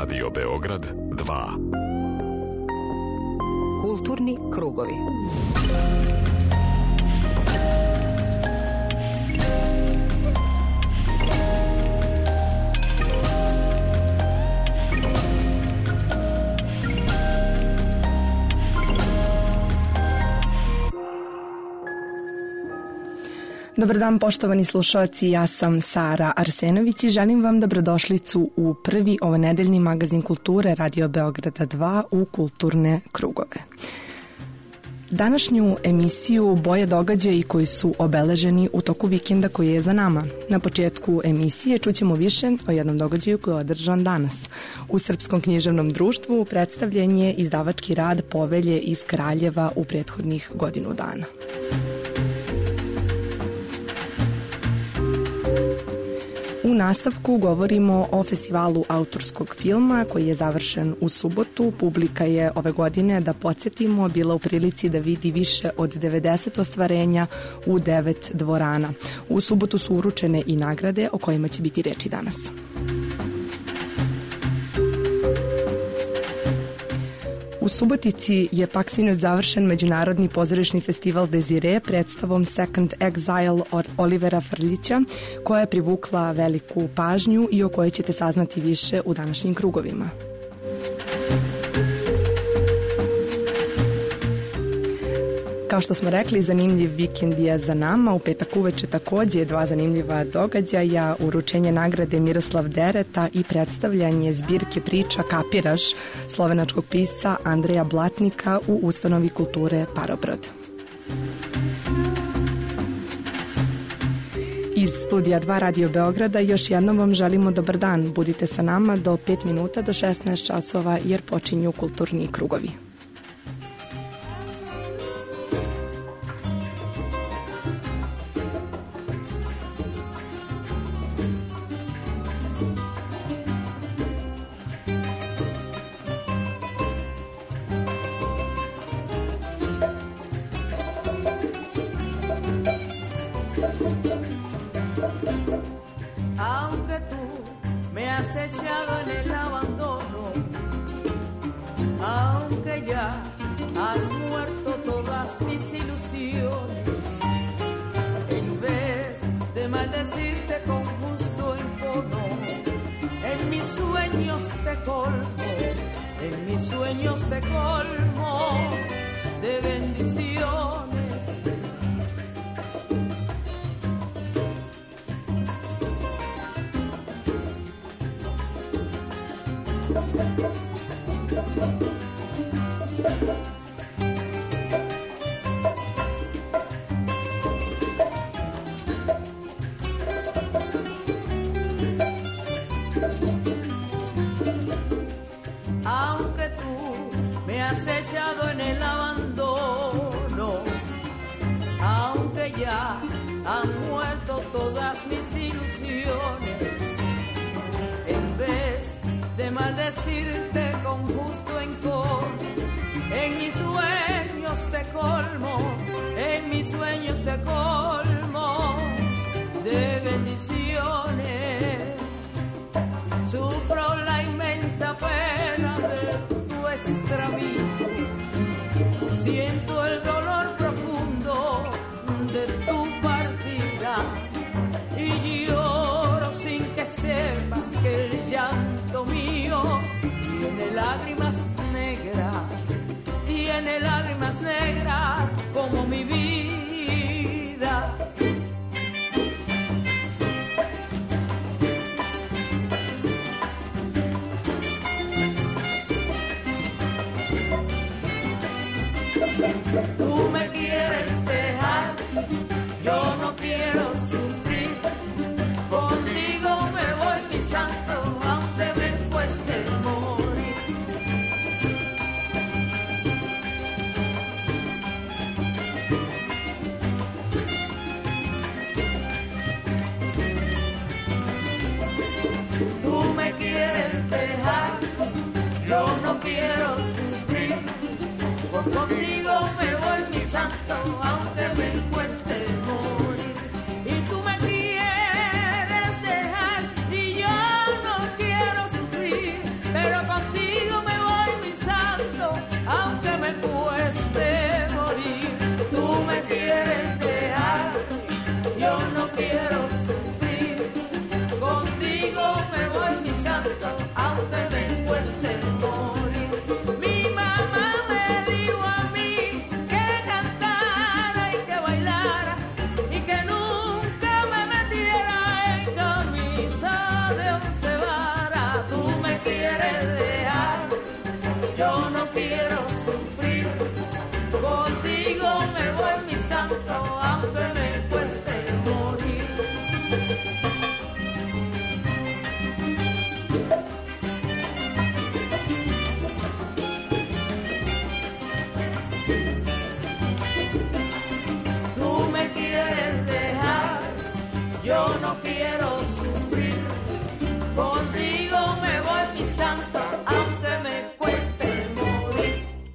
Radio Beograd 2. Kulturni krugovi. Dobar dan, poštovani slušalci, ja sam Sara Arsenović i želim vam dobrodošlicu u prvi ovanedeljni magazin kulture Radio Beograda 2 u kulturne krugove. Današnju emisiju boje događaji koji su obeleženi u toku vikenda koji je za nama. Na početku emisije čućemo više o jednom događaju koji je održan danas. U Srpskom književnom društvu predstavljen je izdavački rad Povelje iz Kraljeva u prethodnih godinu dana. U nastavku govorimo o festivalu autorskog filma koji je završen u subotu. Publika je ove godine, da podsjetimo, bila u prilici da vidi više od 90 ostvarenja u 9 dvorana. U subotu su uručene i nagrade o kojima će biti reči danas. U Subotici je pak sinoć završen Međunarodni pozorišni festival Desire predstavom Second Exile od Olivera Frljića, koja je privukla veliku pažnju i o kojoj ćete saznati više u današnjim krugovima. Kao što smo rekli, zanimljiv vikend je za nama. U petak uveče takođe dva zanimljiva događaja, uručenje nagrade Miroslav Dereta i predstavljanje zbirke priča Kapiraš slovenačkog pisca Andreja Blatnika u Ustanovi kulture Parobrod. Iz studija 2 Radio Beograda još jednom vam želimo dobar dan. Budite sa nama do 5 minuta do 16 časova jer počinju kulturni krugovi. no quiero sufrir. Contigo me voy, mi santo, aunque me cueste morir.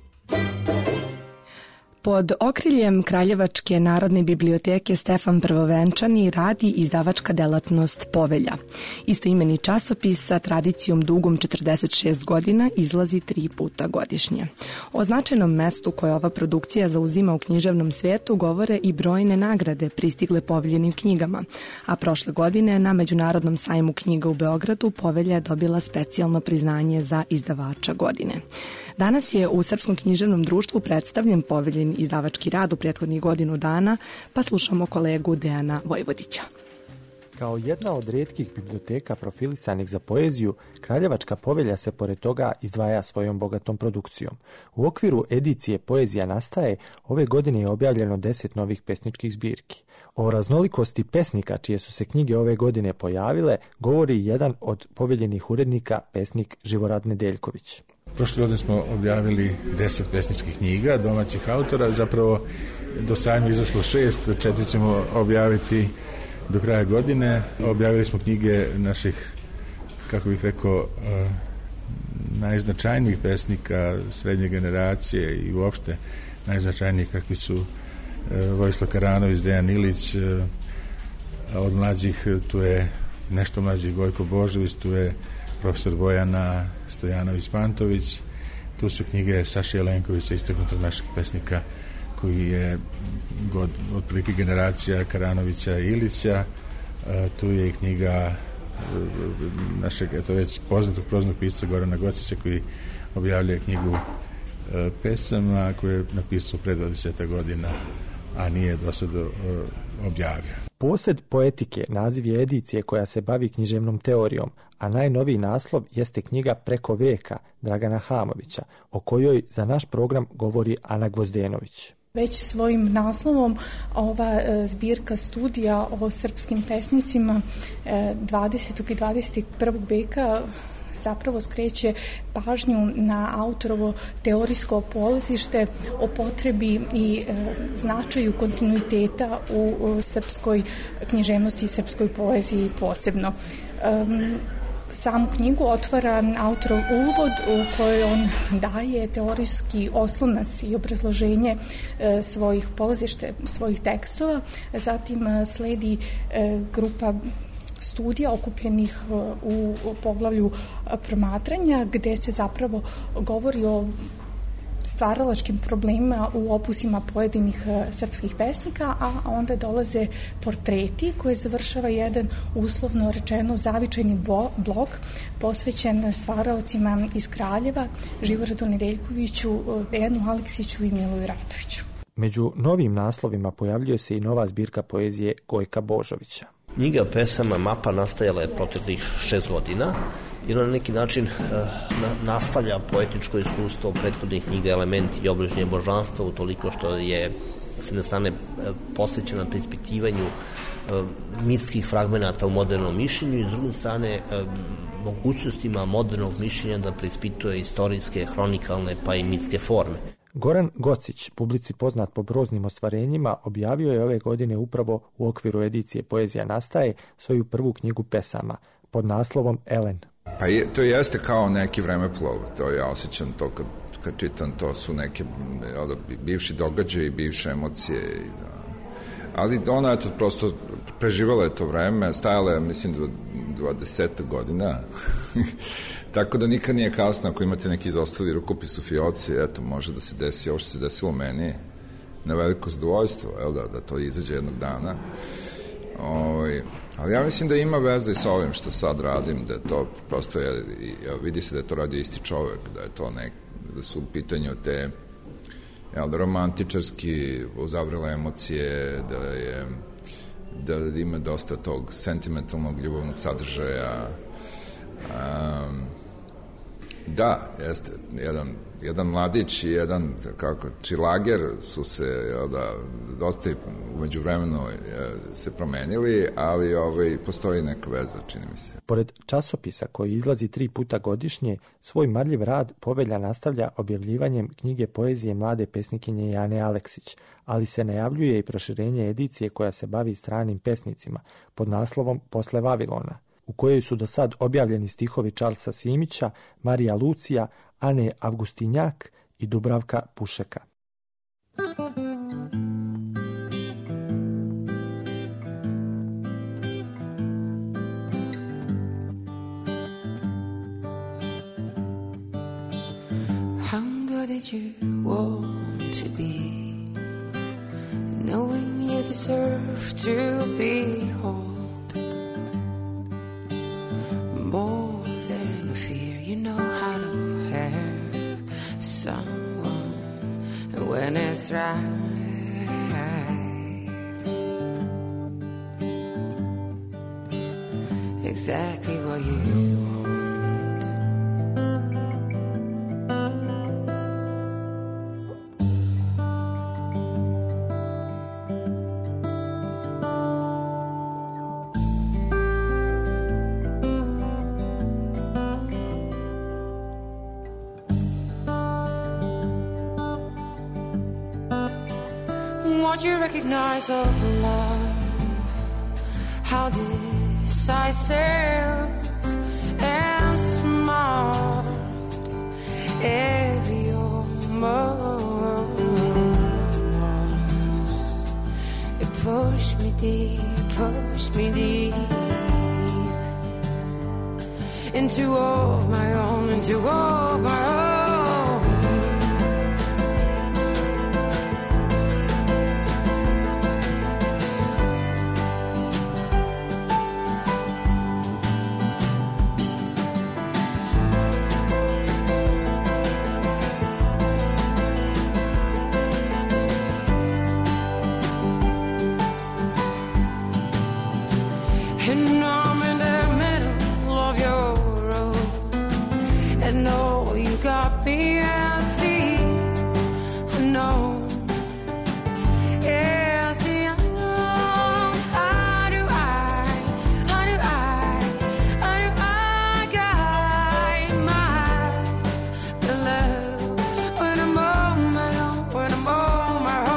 Pod okriljem Kraljevačke narodne biblioteke Stefan Prvovenčani radi izdavačka delatnost Povelja. Istoimeni časopis sa tradicijom dugom 46 godina izlazi 3 puta godišnje. O značajnom mestu koje ova produkcija zauzima u književnom svijetu govore i brojne nagrade pristigle Poveljinim knjigama, a prošle godine na Međunarodnom sajmu knjiga u Beogradu Povelja je dobila specijalno priznanje za izdavača godine. Danas je u Srpskom književnom društvu predstavljen Poveljin izdavački rad u prethodnih godinu dana, pa slušamo kolegu Dejana Vojvodića. Kao jedna od rijetkih biblioteka profilisanih za poeziju, Kraljevačka Povelja se pored toga izdvaja svojom bogatom produkcijom. U okviru edicije Poezija nastaje, ove godine je objavljeno 10 novih pesničkih zbirki. O raznolikosti pesnika čije su se knjige ove godine pojavile, govori jedan od Poveljinih urednika, pesnik Živorad Nedeljković. Prošle godine smo objavili 10 pesničkih knjiga domaćih autora, zapravo do sajma izašlo 6, 4 ćemo objaviti do kraja godine. Objavili smo knjige naših, kako bih rekao, najznačajnijih pesnika srednje generacije i uopšte najznačajnijih kakvi su Vojislav Karanović, Dejan Ilić, a od mlađih tu je nešto mlađi Gojko Božović, tu je profesor Bojana Stojanović-Pantović, tu su knjige Saše Jelenkovića, istaknutog našeg pesnika koji je otprilike generacija Karanovića i Ilića, tu je i knjiga našeg, eto već poznatog proznog pisca Gorana Gocića koji objavljuje knjigu pesama koju je napisao pre 20 godina, a nije do sada objavio. Posed poetike naziv je edicije koja se bavi književnom teorijom, a najnoviji naslov jeste knjiga Preko veka Dragana Hamovića, o kojoj za naš program govori Ana Gvozdenović. Već svojim naslovom ova zbirka studija o srpskim pesnicima 20. i 21. veka zapravo skreće pažnju na autorovo teorijsko polazište o potrebi i značaju kontinuiteta u srpskoj književnosti i srpskoj poeziji posebno. Samu knjigu otvara autorov uvod u kojoj on daje teorijski oslonac i obrazloženje svojih polazišta, svojih tekstova. Zatim sledi grupa studija okupljenih u poglavlju promatranja gde se zapravo govori o stvaralačkim problemima u opusima pojedinih srpskih pesnika, a onda dolaze portreti koje završava jedan uslovno rečeno zavičajni blog posvećen stvaraocima iz Kraljeva, Živoradu Nedeljkoviću, Dejanu Aleksiću i Miloju Ratoviću. Među novim naslovima pojavljuje se i nova zbirka poezije Gojka Božovića. Knjiga pesama Mapa nastajala je proteklih 6 godina i na neki način nastavlja poetičko iskustvo prethodnih knjiga Elementi i obližnje božanstva, utoliko što je s jedne strane posvećena preispitivanju mitskih fragmenata u modernom mišljenju i s druge strane mogućnostima modernog mišljenja da preispituje istorijske, hronikalne pa i mitske forme. Goran Gocić, publici poznat po brojnim ostvarenjima, objavio je ove godine upravo u okviru edicije Poezija nastaje svoju prvu knjigu pesama pod naslovom Elen. Pa to jeste kao neki vremeplov, to ja osjećam to kad čitam, to su neke bivši događaji, bivše emocije. Ali ona je to prosto preživala je to vreme, stajala je mislim 20 godina, tako da nikad nije kasno ako imate neki izostali rukopis u fioci, eto može da se desi ovo što se desilo meni, na veliko zadovoljstvo, da to izađe jednog dana. Ali ja mislim da ima veze i sa ovim što sad radim, da je to prosto vidi se da je to radio isti čovek, da je to da su u pitanju te romantičarski uzavrele emocije, da ima dosta tog sentimentalnog ljubavnog sadržaja Da, jeste. Jedan mladić i jedan čilager su se dosta umeđu vremenu se promenili, ali postoji neka veza, čini mi se. Pored časopisa koji izlazi 3 puta godišnje, svoj marljiv rad Povelja nastavlja objavljivanjem knjige poezije mlade pesnikinje Jane Aleksić, ali se najavljuje i proširenje edicije koja se bavi stranim pesnicima pod naslovom Posle Vavilona, u kojoj su do sad objavljeni stihovi Charlesa Simića, Marija Lucija, Ane Avgustinjak i Dubravka Pušeka. How did you want to be, knowing you deserve to be whole? More than fear, you know how to have someone when it's right. Exactly what you want. What you recognize of love, how decisive and smart every almost. It pushed me deep into all of my own, into all of my own. And I'm in the middle of your road, and all you got me as the unknown, as the unknown. How do I guide my love when I'm on my own, when I'm on my own?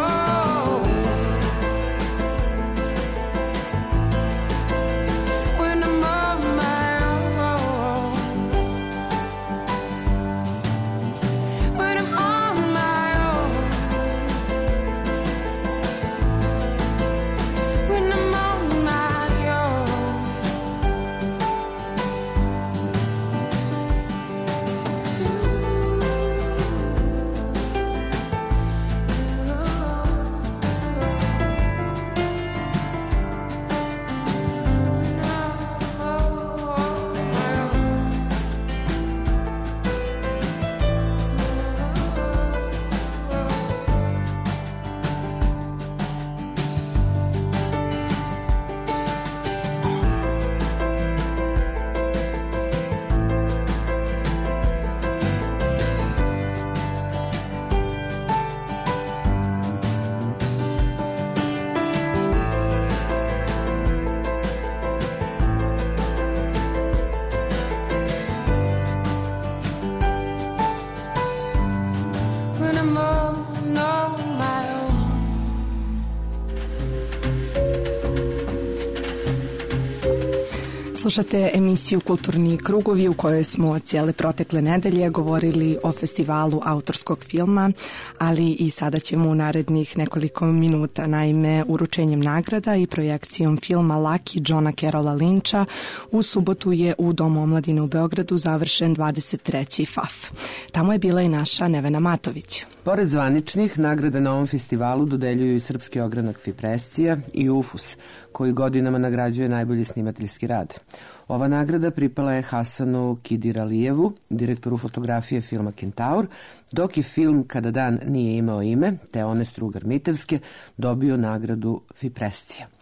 Slušate emisiju Kulturni krugovi u kojoj smo cijele protekle nedelje govorili o festivalu autorskog filma, ali i sada ćemo u narednih nekoliko minuta. Naime, uručenjem nagrada i projekcijom filma Lucky Johna Carola Lyncha u subotu je u Domu omladine u Beogradu završen 23. FAF. Tamo je bila i naša Nevena Matović. Pored zvaničnih, nagrade na ovom festivalu dodeljuju i srpski ogranak Fiprescija i UFUS, koji godinama nagrađuje najbolji snimateljski rad. Ova nagrada pripala je Hasanu Kidiralijevu, direktoru fotografije filma Kentaur, dok je film Kada dan nije imao ime, Teone Strugar Mitevske, dobio nagradu Fiprescija.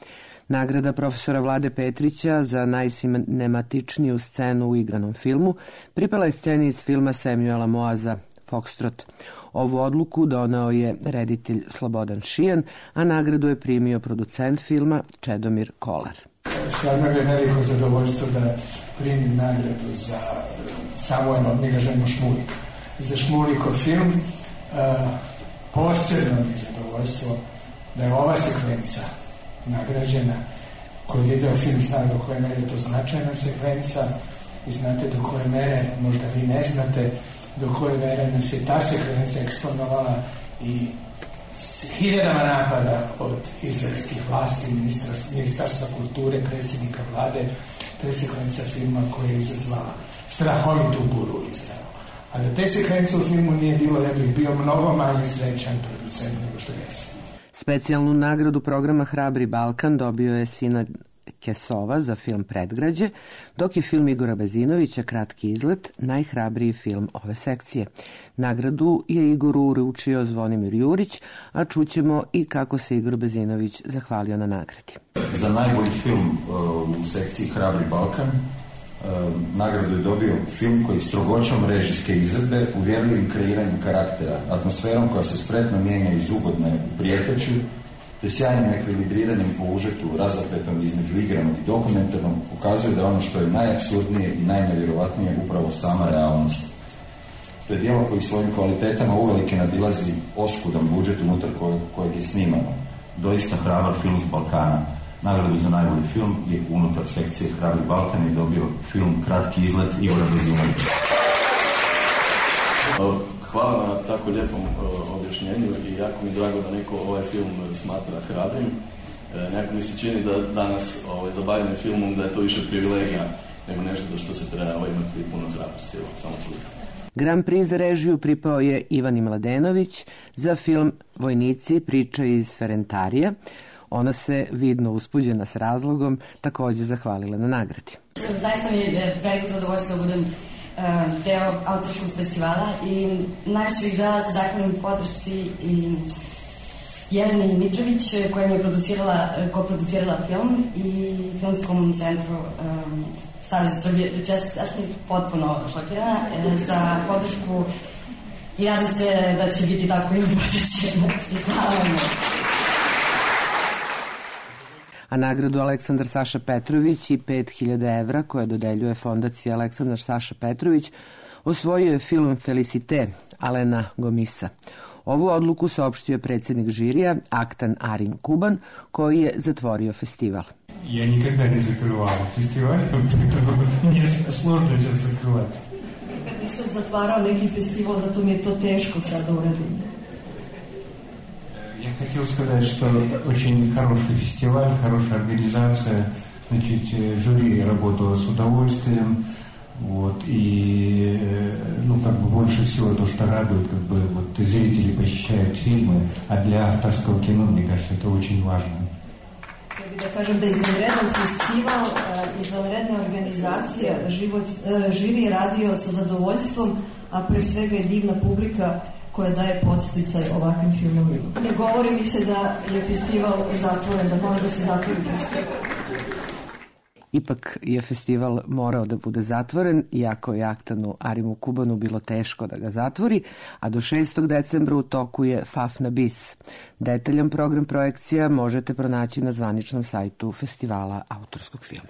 Nagrada profesora Vlade Petrića za najsinematičniju scenu u igranom filmu pripala je sceni iz filma Samuela Moaza Foxtrot. Ovu odluku doneo je reditelj Slobodan Šijan, a nagradu je primio producent filma Čedomir Kolar. Stvarno je veliko zadovoljstvo da primim nagradu za Samuelov, mi ga želimo Šmulika. Za Šmulikov film posebno mi je zadovoljstvo da je ova sekvenca nagrađena. Ko je video film zna do koje mere je to značajna sekvenca i znate do koje mere, možda vi ne znate, do koje mere nas je ta sekvenca eksponovala i s hiljadama napada od izraelskih vlasti, ministarstva kulture, predsjednika vlade. To je sekvenca filma koja je izazvala strahovitu buru u Izraelu. A da te sekvence u filmu nije bilo, ja bih bio mnogo manje srećan producent nego što jesam. Specijalnu nagradu programa Hrabri Balkan dobio je Sina Kesova za film Predgrađe, dok je film Igora Bezinovića Kratki izlet najhrabriji film ove sekcije. Nagradu je Igoru uručio Zvonimir Jurić, a čućemo i kako se Igor Bezinović zahvalio na nagradi. Za najbolji film u sekciji Hrabri Balkan nagradu je dobio film koji strogoćom režijske izvedbe, uvjerljivim kreiranjem karaktera, atmosferom koja se spretno mijenja iz ugodne u prijeteću, te sjajnim ekvilibriranjem po užetu, razapetom između igranog i dokumentarnog, ukazuje da ono što je najapsurdnije i najnevjerovatnije upravo sama realnost. To je djelo koji svojim kvalitetama uvelike nadilazi oskudan budžet unutar kojeg je snimano. Doista hrabar film s Balkana. Nagradu za najbolji film je unutar sekcije Hrabri Balkan i dobio film Kratki izlet Igora Bezinovića. Hvala na tako lijepom objašnjenju i jako mi je drago da neko ovaj film smatra hrabrim. Nekako mi se čini da danas za bavljenje filmom da je to više privilegija nego nešto do što se treba imati puno hrabrosti. Samo toliko. Grand Prix za režiju pripao je Ivani Mladenović za film Vojnici, priča iz Ferentarija. Ona se, vidno uzbuđena s razlogom, također zahvalila na nagradi. Zaista mi je veliko zadovoljstvo da budem deo autorskog festivala i najviše bih žela da se zahvalim podršci i Jeleni Mitrović koja mi je koproducirala film i Filmskom centru Saveza Srbije. Ja sam potpuno šokirana za podršku i nadam se da će biti tako i u buduće. Hvala vam. A nagradu Aleksandar Saša Petrović i 5.000 evra koje dodeljuje fondacija Aleksandar Saša Petrović osvojio je film Felicite Alena Gomisa. Ovu odluku saopštio predsjednik žirija Aktan Arin Kuban koji je zatvorio festival. Ja nikada ne zakrivam festival, nije složno će zakrivati. Kad nisam zatvarao neki festival, zato mi je to teško sad uradim. Я хотел сказать, что очень хороший фестиваль, хорошая организация, значит, жюри работало с удовольствием, вот, и, больше всего то, что радует, зрители посещают фильмы, а для авторского кино, мне кажется, это очень важно. Da kažem da je izvanredan festival, izvanredna organizacija, žiri je radio sa zadovoljstvom, a pre svega je divna publika koja daje podsticaj ovakvim filmovima. Ne govori mi se da je festival zatvoren, da mora da se zatvori festival. Ipak je festival morao da bude zatvoren, iako je Aktanu Arimu Kubanu bilo teško da ga zatvori, a do 6. decembra u toku je Fafna Bis. Detaljan program projekcija možete pronaći na zvaničnom sajtu Festivala autorskog filma.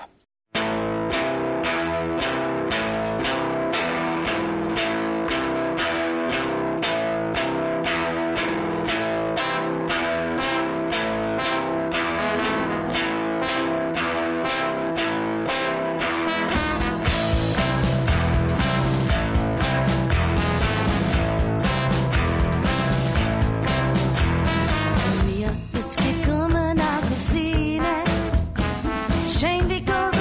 Sceglie come una cosina, scendi con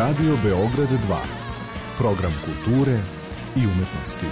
Radio Beograd 2. Program kulture i umetnosti.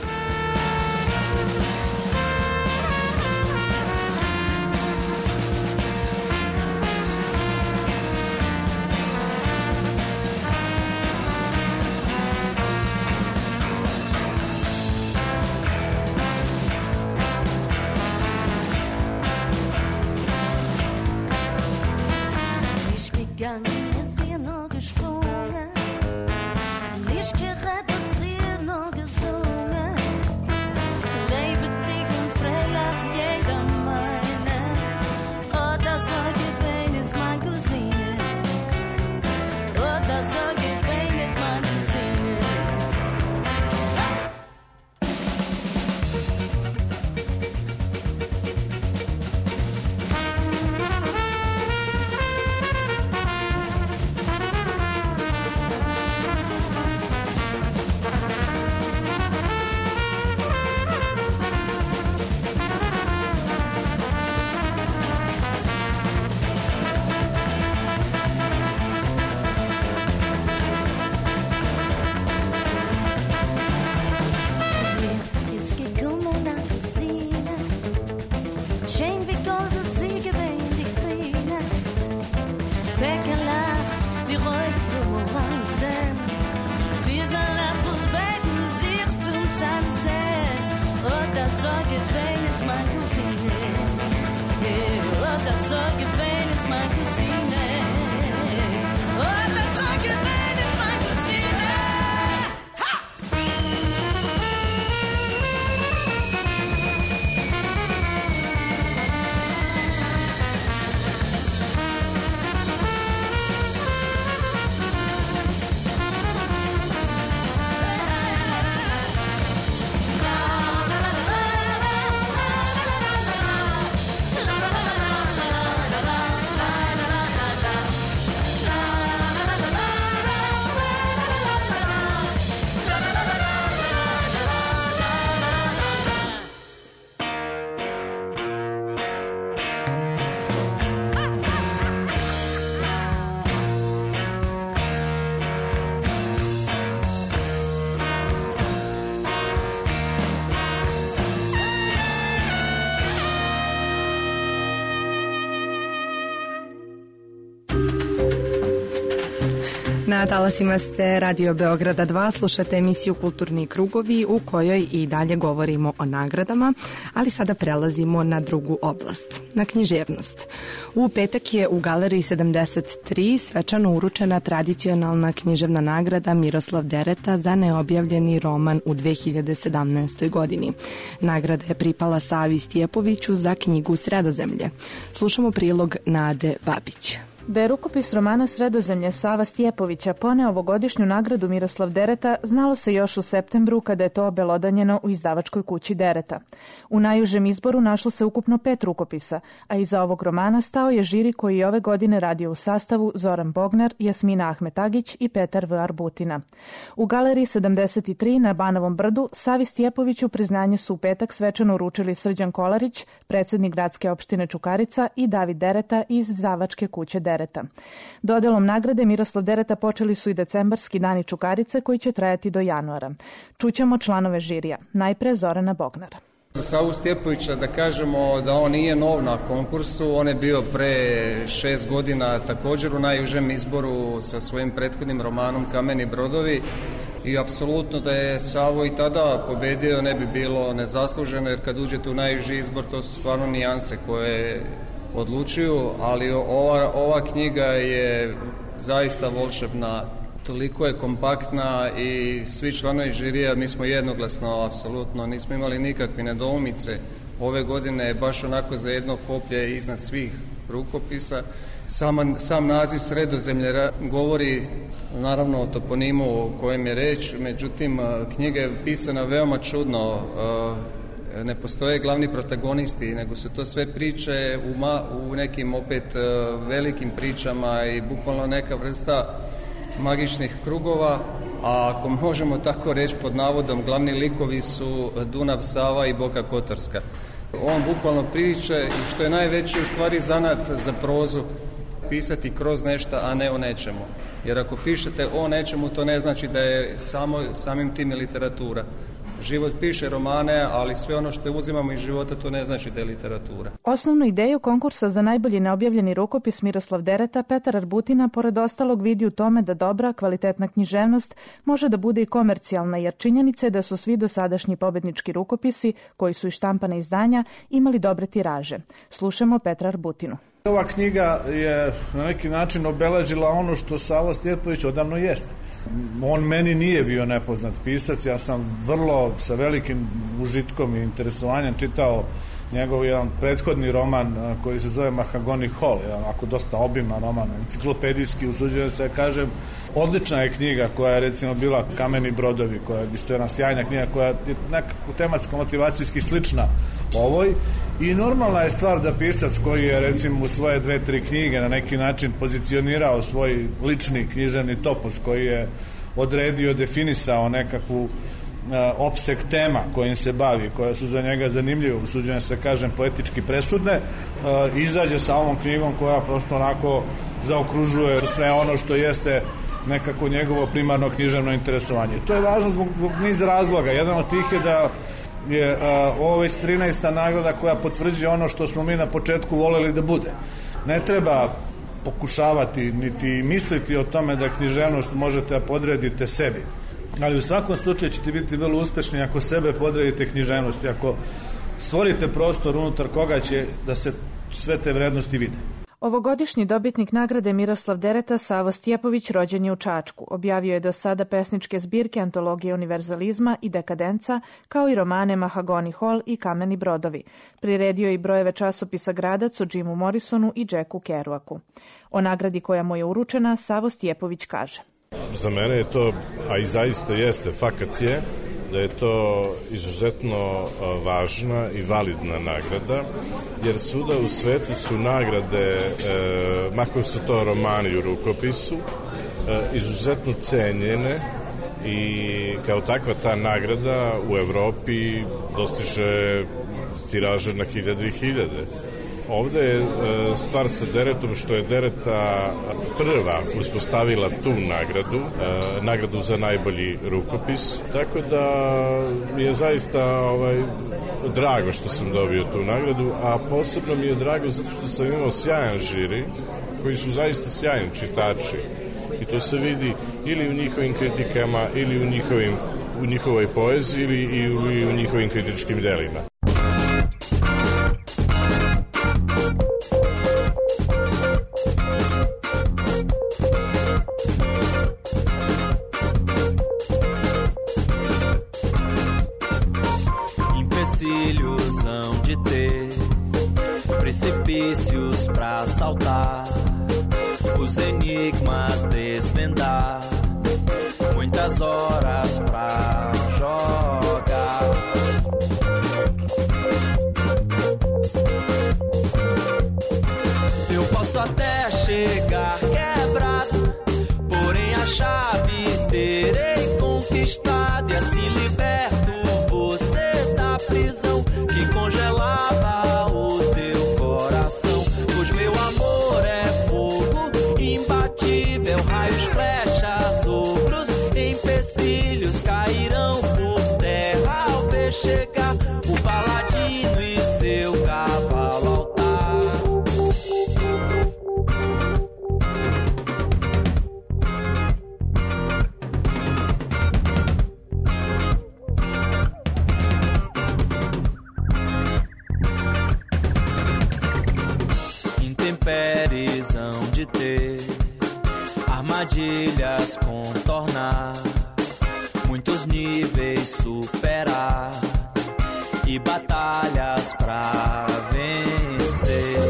Na talasima ste Radio Beograda 2, slušate emisiju Kulturni krugovi u kojoj i dalje govorimo o nagradama, ali sada prelazimo na drugu oblast, na književnost. U petak je u Galeriji 73 svečano uručena tradicionalna književna nagrada Miroslav Dereta za neobjavljeni roman u 2017. godini. Nagrada je pripala Savi Stjepoviću za knjigu Sredozemlje. Slušamo prilog Nade Babić. Da je rukopis romana Sredozemlje Sava Stjepovića poneo ovogodišnju nagradu Miroslav Dereta, znalo se još u septembru kada je to obelodanjeno u izdavačkoj kući Dereta. U najužem izboru našlo se ukupno 5 rukopisa, a iza ovog romana stao je žiri koji je ove godine radio u sastavu Zoran Bognar, Jasmina Ahmetagić i Petar V. Arbutina. U Galeriji 73 na Banovom brdu Savi Stjepoviću priznanje su u petak svečano uručili Srđan Kolarić, predsjednik gradske opštine Čukarica, i David Dereta iz izdavačke kuće Dereta. Dodelom nagrade Miroslav Dereta počeli su i decembarski dani Čukarice koji će trajati do januara. Čućemo članove žirija. Najpre Zorana Bognara. Za Savu Stjepovića da kažemo da on nije nov na konkursu, on je bio pre 6 godina također u najužem izboru sa svojim prethodnim romanom Kameni brodovi i apsolutno da je Savo i tada pobedio ne bi bilo nezasluženo, jer kad uđete u najuži izbor to su stvarno nijanse koje odlučuju, ali ova knjiga je zaista volšebna, toliko je kompaktna i svi članovi žirija, mi smo jednoglasno, apsolutno, nismo imali nikakve nedoumice. Ove godine je baš onako za jedno koplje iznad svih rukopisa. Sam naziv Sredozemlje govori naravno o toponimu o kojem je reč, međutim knjiga je pisana veoma čudno. Ne postoje glavni protagonisti, nego su to sve priče u nekim opet velikim pričama i bukvalno neka vrsta magičnih krugova, a ako možemo tako reći pod navodom, glavni likovi su Dunav, Sava i Boka Kotorska. On bukvalno priče i što je najveći u stvari zanat za prozu, pisati kroz nešto, a ne o nečemu. Jer ako pišete o nečemu, to ne znači da je samim tim literatura. Život piše romane, ali sve ono što uzimamo iz života, to ne znači da je literatura. Osnovnu ideju konkursa za najbolji neobjavljeni rukopis Miroslav Dereta Petar Arbutina pored ostalog vidi u tome da dobra, kvalitetna književnost može da bude i komercijalna, jer činjenica je da su svi dosadašnji pobednički rukopisi, koji su i štampana izdanja, imali dobre tiraže. Slušamo Petra Arbutinu. Ova knjiga je na neki način obeležila ono što Savo Stjepović odavno jeste. On meni nije bio nepoznat pisac, ja sam vrlo sa velikim užitkom i interesovanjem čitao njegov jedan prethodni roman koji se zove Mahagoni Hall, onako dosta obiman roman, enciklopedijski, usuđujem se kažem. Odlična je knjiga koja je recimo bila Kameni brodovi, koja je isto jedna sjajna knjiga koja je nekako tematsko motivacijski slična ovoj i normalna je stvar da pisac koji je recimo u svoje 2-3 knjige na neki način pozicionirao svoj lični književni topos, koji je odredio, definisao nekakvu opseg tema kojim se bavi, koje su za njega zanimljive, usuđujem se kažem poetički presudne, izađe sa ovom knjigom koja prosto onako zaokružuje sve ono što jeste nekako njegovo primarno književno interesovanje. To je važno zbog niz razloga. Jedan od tih je da je ovo već 13. nagrada koja potvrđuje ono što smo mi na početku voleli da bude. Ne treba pokušavati niti misliti o tome da književnost možete da podredite sebi. Ali u svakom slučaju ćete biti vrlo uspešni ako sebe podredite književnosti, ako stvorite prostor unutar koga će da se sve te vrednosti vide. Ovogodišnji dobitnik nagrade Miroslav Dereta Savo Stjepović rođen je u Čačku. Objavio je do sada pesničke zbirke Antologije univerzalizma i dekadenca, kao i romane Mahagoni Hall i Kameni brodovi. Priredio je i brojeve časopisa Gradac o Jimu Morrisonu i Jacku Kerouaku. O nagradi koja mu je uručena Savo Stjepović kaže: Za mene je to, a i zaista jeste, fakat je, da je to izuzetno važna i validna nagrada, jer svuda u svetu su nagrade, makar su to romani u rukopisu, izuzetno cenjene i kao takva ta nagrada u Evropi dostiže tiraže na hiljade i hiljade. Ovde je stvar sa Deretom što je Dereta prva uspostavila tu nagradu za najbolji rukopis, tako da je zaista drago što sam dobio tu nagradu, a posebno mi je drago zato što sam imao sjajan žiri koji su zaista sjajni čitači i to se vidi ili u njihovim kritikama ili u njihovoj poeziji ili u njihovim kritičkim delima. Precipícios pra saltar, os enigmas desvendar, muitas horas pra jogar. Eu posso até chegar quebrado, porém a chave terei conquistado e assim liberto você da prisão que congelava o teu coração. Pois meu amor é fogo imbatível, raios, flechas, ogros, empecilhos cairão por terra ao ver chegar o paladino e seu cavalo altar. Intempéries hão de ter, armadilhas contornar, muitos níveis superar e batalhas pra vencer.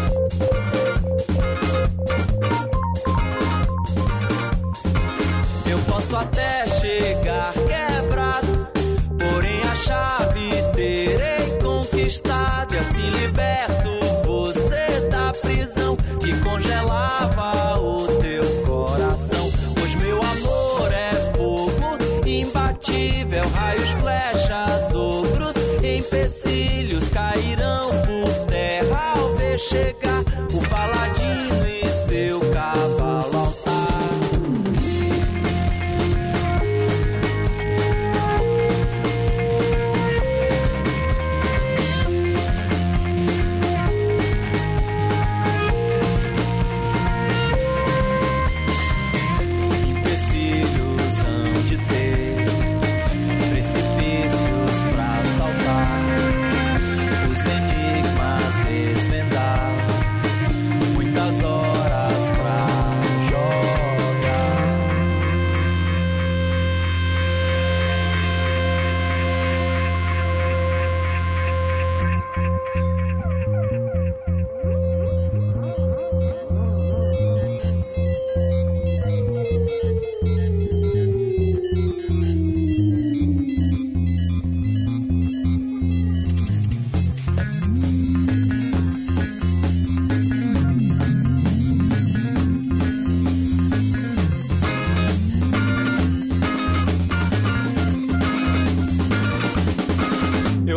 Eu posso até chegar quebrado, porém a chave terei conquistado e assim liberto você da prisão que congelava o teu coração. Pois meu amor é fogo imbatível, raios, flechas, ogros, empecilhos cairão por terra ao ver chegar o paladino e seu cavalo altar.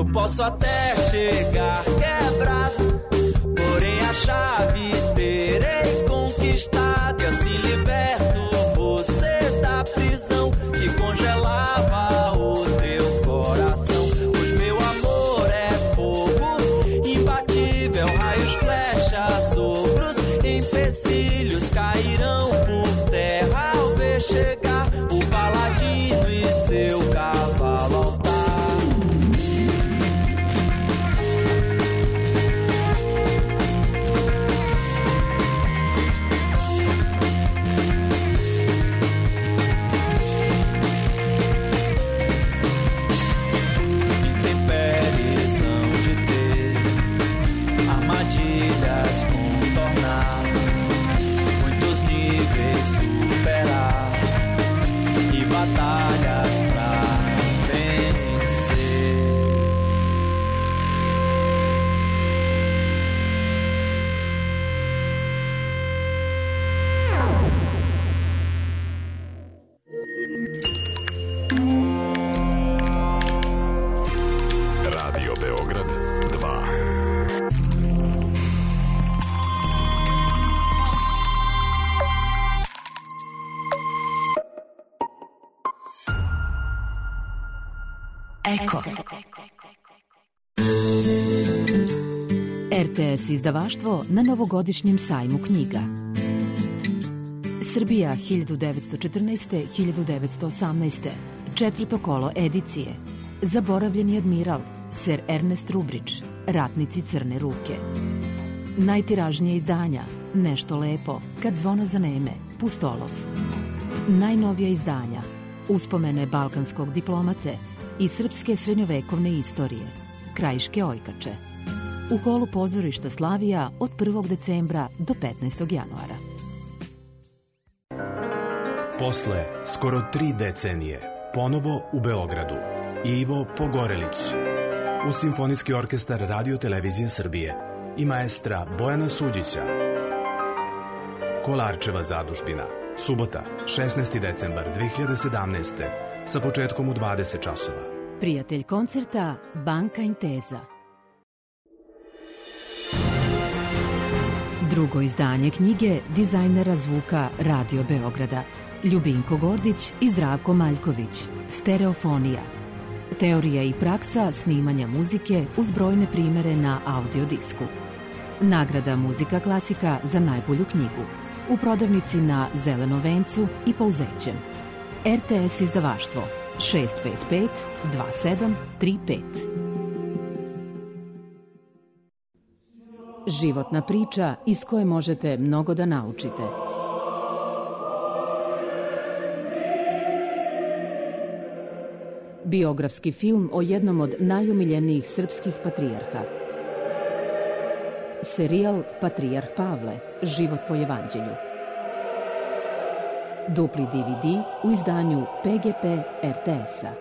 Eu posso até chegar quebrado, porém a chave terei conquistado. E assim liberto você da prisão que congelava o teu coração. Pois meu amor é fogo imbatível, raios, flechas, sopros, empecilhos cairão por terra ao ver chegar o paladino e seu cavalo altar. Batalhas pra vencer. Radio Beograd 2. Eko. RTS izdavaštvo na novogodišnjem sajmu knjiga. Srbija 1914-1918. Četvrto kolo edicije. Zaboravljeni admiral, Sir Ernest Rubridge, Ratnici crne ruke. Najtiražnije izdanja, Nešto lepo, Kad zvona zaneme, Pustolov. Najnovija izdanja, Uspomene balkanskog diplomate i srpske srednjovekovne istorije, Krajiške ojkače. U holu pozorišta Slavija od 1. decembra do 15. januara. Posle skoro 3 decenije, ponovo u Beogradu, Ivo Pogorelić, uz Simfonijski orkestar Radio Televizije Srbije i maestra Bojana Suđića. Kolarčeva zadužbina, subota, 16. decembar 2017. sa početkom u 20 časova. Prijatelj koncerta Banka Inteza. Drugo izdanje knjige dizajnera zvuka Radio Beograda Ljubinko Gordić i Zdravko Maljković. Stereofonija. Teorija i praksa snimanja muzike uz brojne primere na audiodisku. Nagrada Muzika klasika za najbolju knjigu. U prodavnici na Zelenom vencu i Pouzećem. RTS izdavaštvo 655 2735. Životna priča iz koje možete mnogo da naučite. Biografski film o jednom od najomiljenijih srpskih patrijarha. Serijal Patrijarh Pavle, život po evanđelju. Dupli DVD u izdanju PGP RTS-a.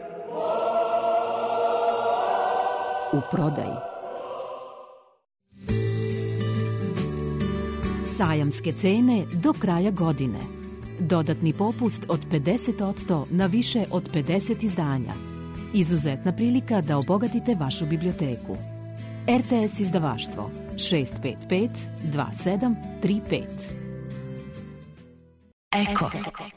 U prodaji. Sajamske cene do kraja godine. Dodatni popust od 50% na više od 50 izdanja. Izuzetna prilika da obogatite vašu biblioteku. RTS izdavaštvo 655 2735. Eko.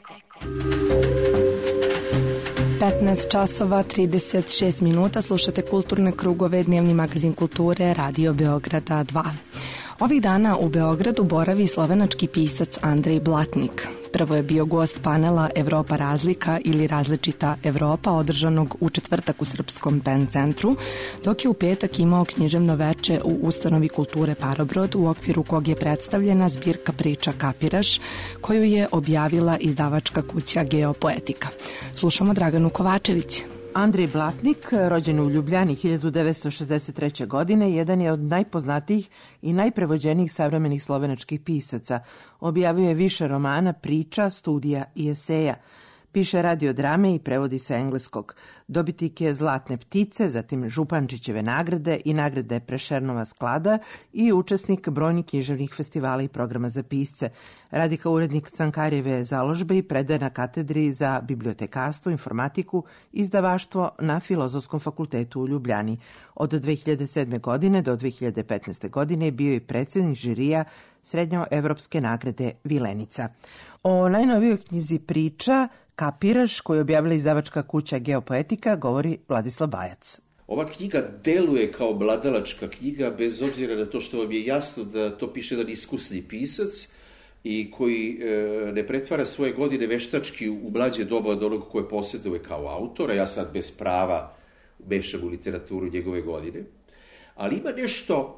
15 časova 36 minuta slušate Kulturne krugove, dnevni magazin kulture Radio Beograda 2. Ovih dana u Beogradu boravi slovenački pisac Andrej Blatnik. Prvo je bio gost panela Evropa razlika ili različita Evropa održanog u četvrtak u Srpskom PEN centru, dok je u petak imao književno veče u Ustanovi kulture Parobrod u okviru kog je predstavljena zbirka priča Kapiraš koju je objavila izdavačka kuća Geopoetika. Slušamo Draganu Kovačević. Andrej Blatnik, rođen u Ljubljani 1963. godine, jedan je od najpoznatijih i najprevođenijih savremenih slovenačkih pisaca. Objavio je više romana, priča, studija i eseja. Piše radiodrame i prevodi sa engleskog. Dobitnik je Zlatne ptice, zatim Župančićeve nagrade i nagrade Prešernova sklada i učesnik brojnih književnih festivala i programa za pisce. Radi kao urednik Cankarjeve založbe i predaje na katedri za bibliotekarstvo, informatiku i izdavaštvo na Filozofskom fakultetu u Ljubljani. Od 2007. godine do 2015. godine bio je predsjednik žirija Srednjoevropske nagrade Vilenica. O najnovijoj knjizi priča Kapiraš, koju je objavila izdavačka kuća Geopoetika, govori Vladislav Bajac. Ova knjiga deluje kao mladalačka knjiga, bez obzira na to što vam je jasno da to piše jedan iskusni pisac i koji ne pretvara svoje godine veštački u mlađe doba od onog koje posjeduje kao autora. Ja sad bez prava mešam u literaturu njegove godine. Ali ima nešto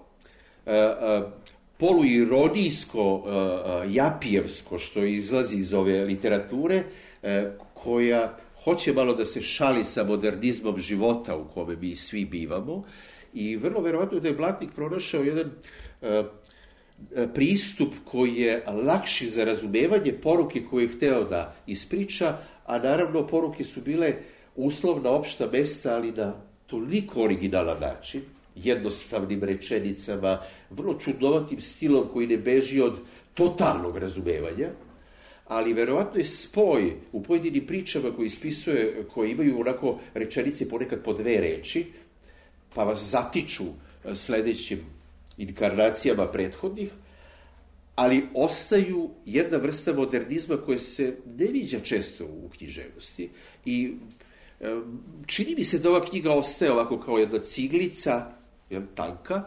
poluironijsko, japijevsko što izlazi iz ove literature, koja hoće malo da se šali sa modernizmom života u kome mi svi bivamo i vrlo verovatno da je Blatnik pronašao jedan pristup koji je lakši za razumevanje poruke koje je hteo da ispriča, a naravno poruke su bile uslovna opšta mesta, ali na toliko originalan način, jednostavnim rečenicama, vrlo čudnovatim stilom koji ne beži od totalnog razumevanja, ali verovatno je spoj u pojedinim pričama koji ispisuje, koje imaju onako rečenice ponekad po dve reči, pa vas zatiču sledećim inkarnacijama prethodnih, ali ostaju jedna vrsta modernizma koja se ne viđa često u književnosti i čini mi se da ova knjiga ostaje ovako kao jedna ciglica, jedna tanka,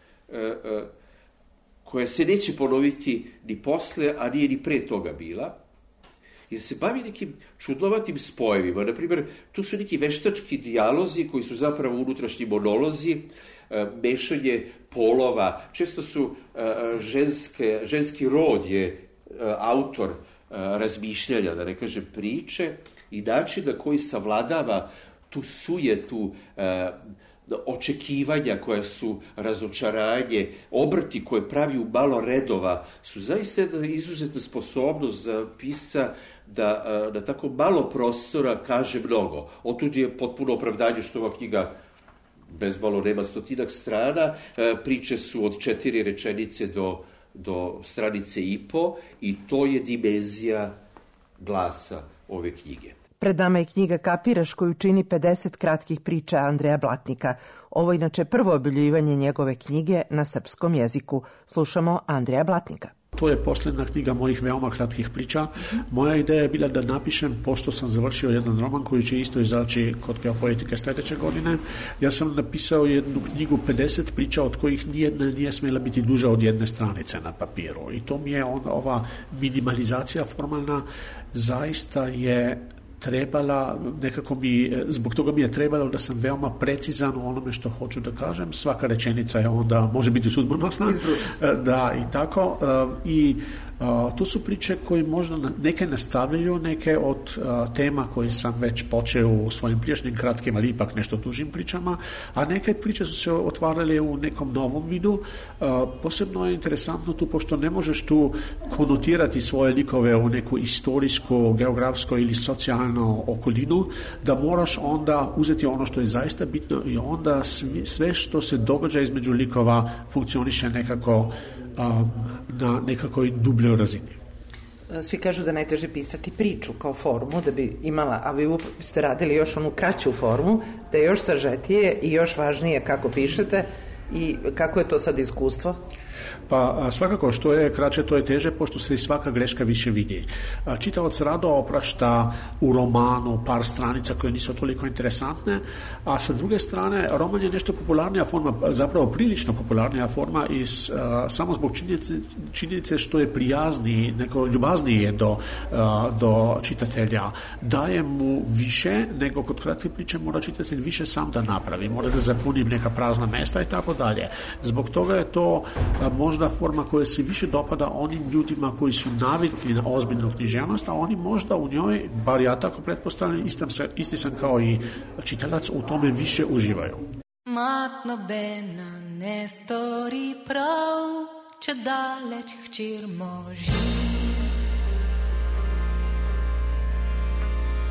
koja se neće ponoviti ni posle, a nije ni pre toga bila, jer se bavi nekim čudnovatim spojevima. Naprimjer, tu su neki veštački dijalozi koji su zapravo unutrašnji monolozi, mešanje polova. Često su ženski rod je autor razmišljanja, da ne kažem priče, i način na koji savladava tu sujetu očekivanja koja su razočaranje, obrti koje pravi u malo redova, su zaista jedna izuzetna sposobnost za pisca da na tako malo prostora kaže mnogo. Otud je potpuno opravdanje što ova knjiga bezmalo nema 100 strana, priče su od 4 rečenice do stranice i po i to je dimenzija glasa ove knjige. Pred nama je knjiga Kapiraš, koju čini 50 kratkih priča Andreja Blatnika. Ovo je inače prvo objavljivanje njegove knjige na srpskom jeziku. Slušamo Andreja Blatnika. To je posljedna knjiga mojih veoma kratkih priča. Moja ideja je bila da napišem, pošto sam završio jedan roman koji će isto izaći kod Geopoetike sljedeće godine. Ja sam napisao jednu knjigu 50 priča, od kojih nijedna nije smjela biti duža od jedne stranice na papiru. I to mi je ova minimalizacija formalna zaista je trebala, zbog toga mi je trebalo da sam veoma precizan u onome što hoću da kažem. Svaka rečenica je onda, može biti sudbonosna. Da, i tako. I to su priče koje možda neke nastavljaju, neke od tema koje sam već počeo u svojim prijašnjim kratkim, ali ipak nešto dužim pričama, a neke priče su se otvarale u nekom novom vidu. Posebno je interesantno tu, pošto ne možeš tu konotirati svoje likove u neku istorijsku, geografsku ili socijalnu okolinu, da moraš onda uzeti ono što je zaista bitno i onda sve što se događa između likova funkcioniše nekako na nekakvoj dubljoj razini. Svi kažu da najteže pisati priču kao formu, da bi imala, a vi ste radili još onu kraću formu, da je još sažetije i još važnije kako pišete i kako je to sad iskustvo? Pa svakako što je kraće, to je teže, pošto se i svaka greška više vidi. Čitalac rado oprašta u romanu par stranica koje nisu toliko interesantne, a sa druge strane roman je nešto popularnija forma, zapravo prilično popularnija forma i samo zbog činjenice što je prijazniji, neko ljubazniji je do čitatelja, daje mu više nego kod kratke priče mora čitatelj više sam da napravi, mora da zapuni neka prazna mesta i tako dalje. Zbog toga je to možda forma koja se više dopada onim ljudima koji su navikli na ozbiljnu književnost, a oni možda u njoj, bar ja tako pretpostavljam, isti sam kao i čitalac, u tome više uživaju. Mat nobena ne stori prav, če daleč hčer moži.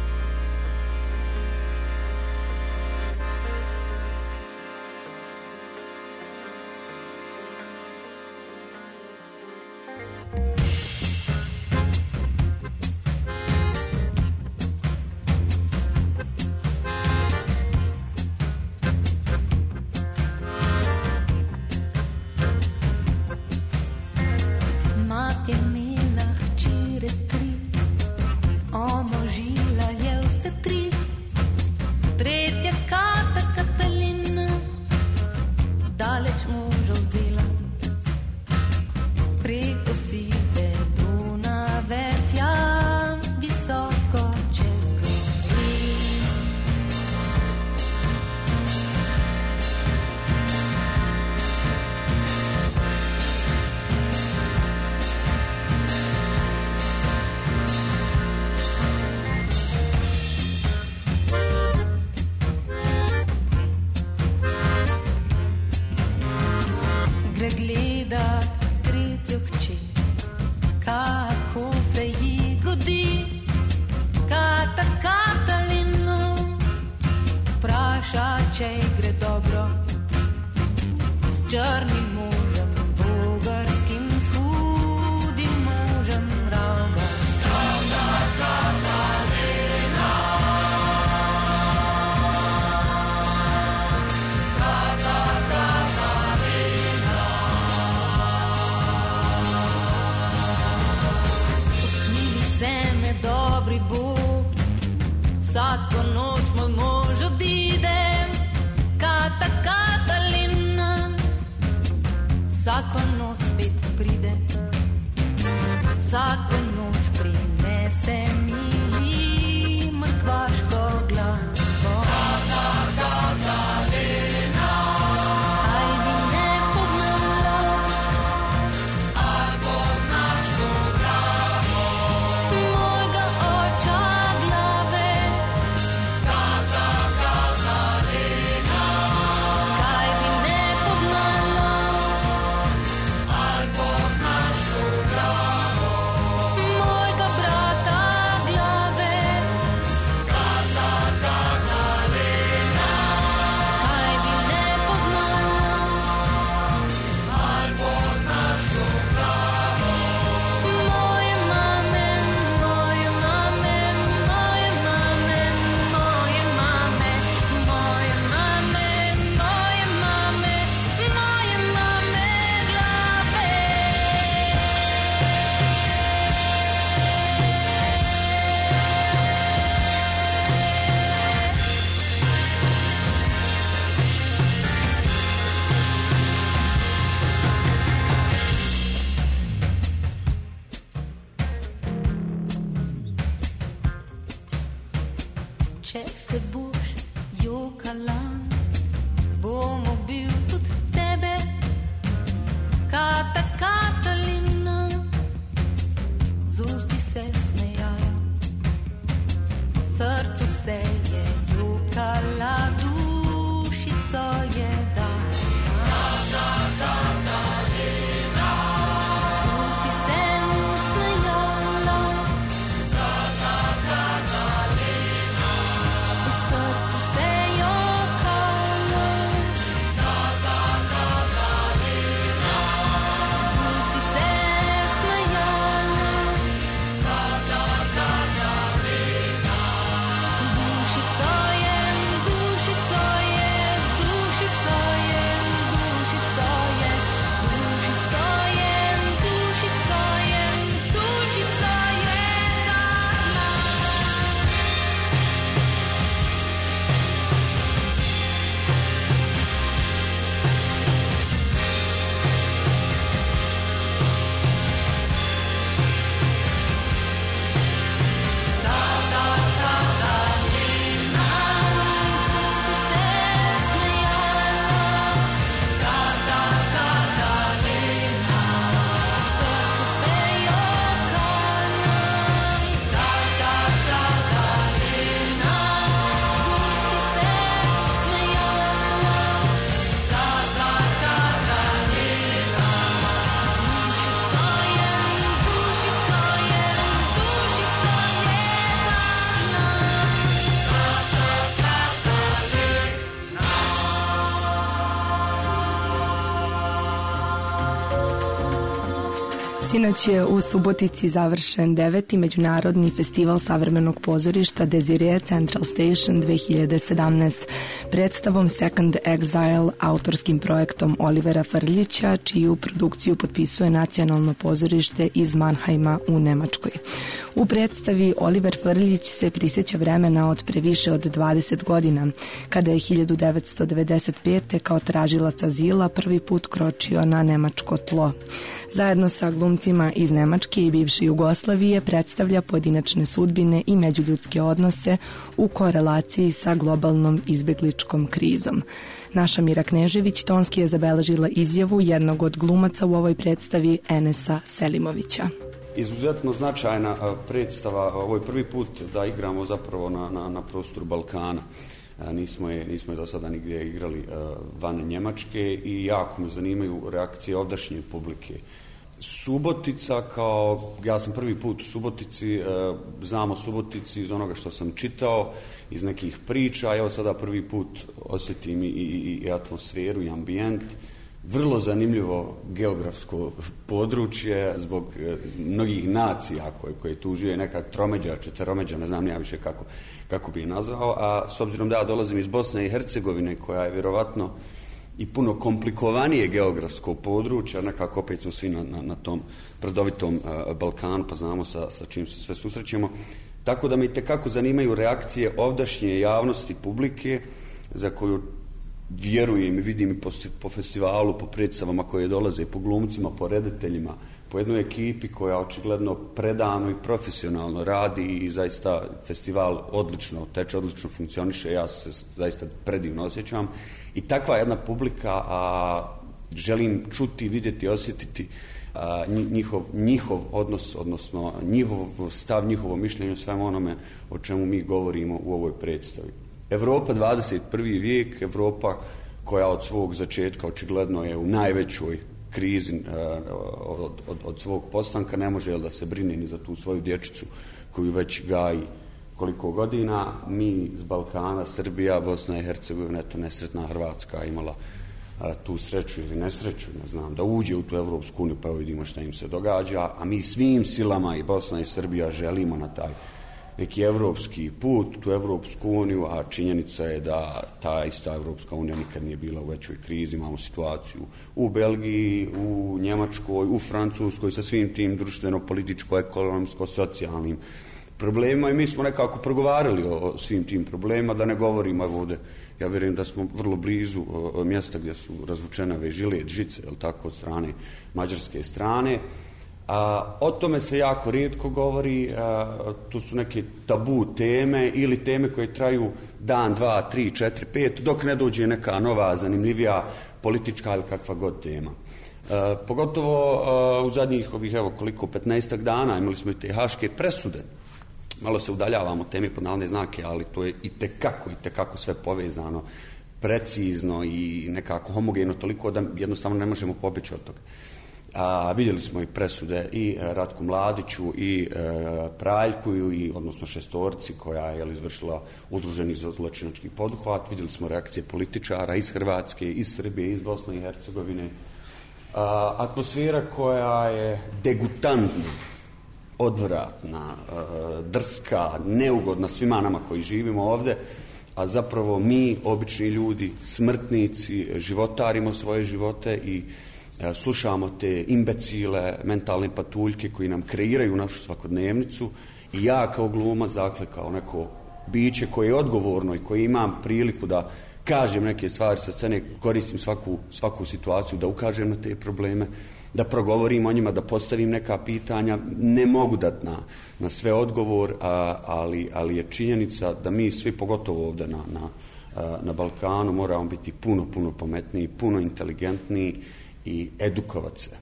Sinoć je u Subotici završen 9. Međunarodni festival savremenog pozorišta Desire Central Station 2017 predstavom Second Exile, autorskim projektom Olivera Frljića, čiju produkciju potpisuje Nacionalno pozorište iz Mannheima u Nemačkoj. U predstavi Oliver Frljić se prisjeća vremena od previše od 20 godina, kada je 1995. kao tražilac azila prvi put kročio na nemačko tlo. Zajedno sa glumcima iz Nemačke i bivše Jugoslavije predstavlja pojedinačne sudbine i međuljudske odnose u korelaciji sa globalnom izbegličkom krizom. Naša Mira Knežević tonski je zabeležila izjavu jednog od glumaca u ovoj predstavi, Enesa Selimovića. Izuzetno značajna predstava, ovo je prvi put da igramo zapravo na prostoru Balkana. Nismo je do sada nigdje igrali van Njemačke i jako me zanimaju reakcije ovdašnje publike. Subotica, ja sam prvi put u Subotici, znam o Subotici iz onoga što sam čitao, iz nekih priča, evo sada prvi put osjetim i atmosferu i ambijent. Vrlo zanimljivo geografsko područje zbog mnogih nacija koje tu žive, neka tromeđa, četveromeđa, ne znam ja više kako bi je nazvao, a s obzirom da ja dolazim iz Bosne i Hercegovine, koja je vjerovatno i puno komplikovanije geografsko područje, nekako opet smo svi na tom brdovitom Balkanu, pa znamo sa čim se sve susrećemo, tako da me itekako zanimaju reakcije ovdašnje javnosti, publike, za koju vjerujem i vidim i po festivalu, po predstavama koje dolaze, po glumcima, po rediteljima, po jednoj ekipi koja očigledno predano i profesionalno radi i zaista festival odlično teče, odlično funkcioniše, ja se zaista predivno osjećam i takva jedna publika, želim čuti, vidjeti, osjetiti njihov odnos, odnosno njihov stav, njihovo mišljenje o svemu onome o čemu mi govorimo u ovoj predstavi. Evropa 21. vijek, Evropa koja od svog začetka očigledno je u najvećoj krizi od svog postanka, ne može da se brine ni za tu svoju dječicu koju već gaji koliko godina. Mi s Balkana, Srbija, Bosna i Hercegovina, eto nesretna Hrvatska imala tu sreću ili nesreću, ne znam, da uđe u tu Evropsku uniju, pa vidimo šta im se događa, a mi svim silama i Bosna i Srbija želimo na taj neki evropski put, tu Evropsku uniju, a činjenica je da ta ista Evropska unija nikad nije bila u većoj krizi. Imamo situaciju u Belgiji, u Njemačkoj, u Francuskoj sa svim tim društveno-političko, ekonomsko, socijalnim problemima i mi smo nekako progovarali o svim tim problemima, da ne govorimo ovdje. Ja vjerujem da smo vrlo blizu mjesta gdje su razvučene ove žice, jel tako, od strane mađarske strane. O tome se jako rijetko govori, tu su neke tabu teme ili teme koje traju dan, 2, 3, 4, 5, dok ne dođe neka nova, zanimljivija politička ili kakva god tema. Pogotovo u zadnjih 15 dana imali smo i te haške presude. Malo se udaljavamo teme pod navodne znake, ali to je itekako sve povezano, precizno i nekako homogeno toliko da jednostavno ne možemo pobjeći od toga. Vidjeli smo i presude i Ratku Mladiću i Praljku, odnosno šestorci koja je izvršila udruženi zločinački poduhvat. Vidjeli smo reakcije političara iz Hrvatske, iz Srbije, iz Bosne i Hercegovine. Atmosfera koja je degutantna, odvratna, drska, neugodna svima nama koji živimo ovdje, a zapravo mi, obični ljudi, smrtnici, životarimo svoje živote i slušamo te imbecile, mentalne patuljke koji nam kreiraju našu svakodnevnicu i ja kao glumac, dakle kao neko biće koje je odgovorno i koje imam priliku da kažem neke stvari sa scene, koristim svaku situaciju da ukažem na te probleme, da progovorim o njima, da postavim neka pitanja. Ne mogu dati na sve odgovor, ali je činjenica da mi svi, pogotovo ovdje na Balkanu, moramo biti puno pametniji, puno inteligentniji i edukovat se.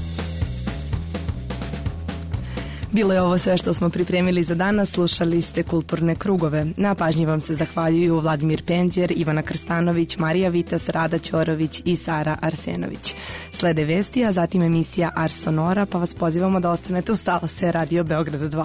Bilo je ovo sve što smo pripremili za danas. Slušali ste Kulturne krugove. Na pažnji vam se zahvaljuju Vladimir Penđer, Ivana Krstanović, Marija Vitas, Rada Ćorović i Sara Arsenović. Slede vesti, a zatim emisija Ars Sonora, pa vas pozivamo da ostanete uz talase Radio Beograd 2.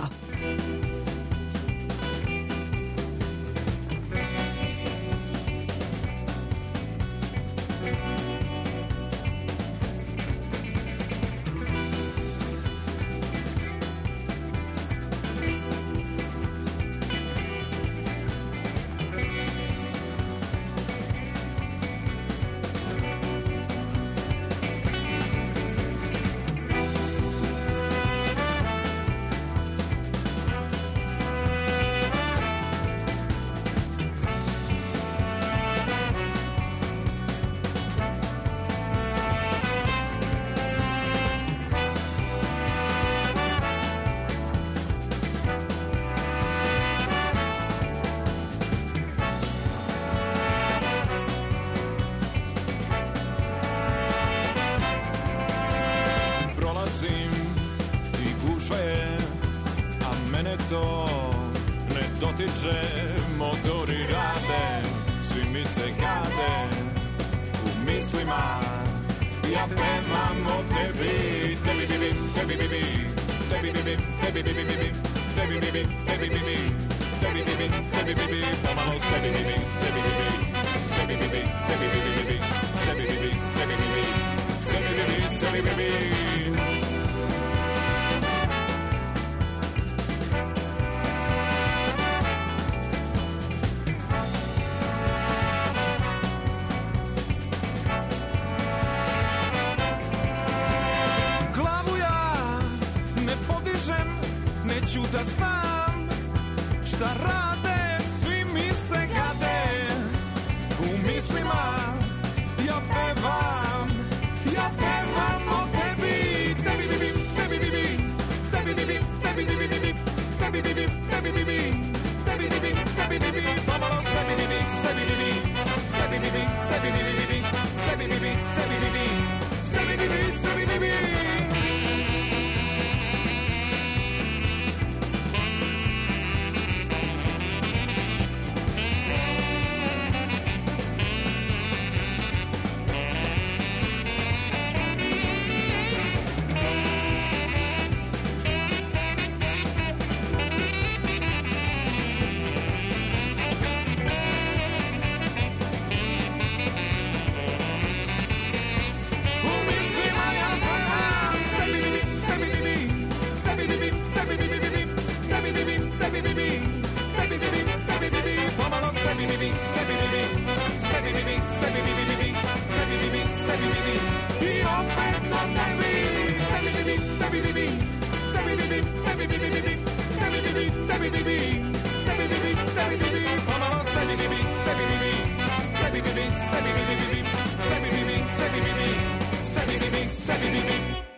diže, motori rade, svi mi se gade, u mislima ja pevam o tebi, tebi bibi, tebi bibi, tebi bibi, tebi bibi bibi, tebi bibi, tebi bibi, tebi bibi, tebi bibi, pomalo sebi bibi, sebi bibi, sebi bibi, sebi bibi bibi, sebi bibi, sebi bibi, sebi bibi, sebi bibi. Neću da znam šta rade, svi mi se gade, u mislima ja pevam o tebi, tebi bibi, tebi bibi, tebi bibi, tebi bibi bibi, tebi bibi, tebi bibi, tebi bibi, tebi bibi, pomalo sebi bibi, sebi bibi, sebi bibi, sebi bibi bibi, sebi bibi, sebi bibi, sebi bibi, sebi bibi. Sebi bibi,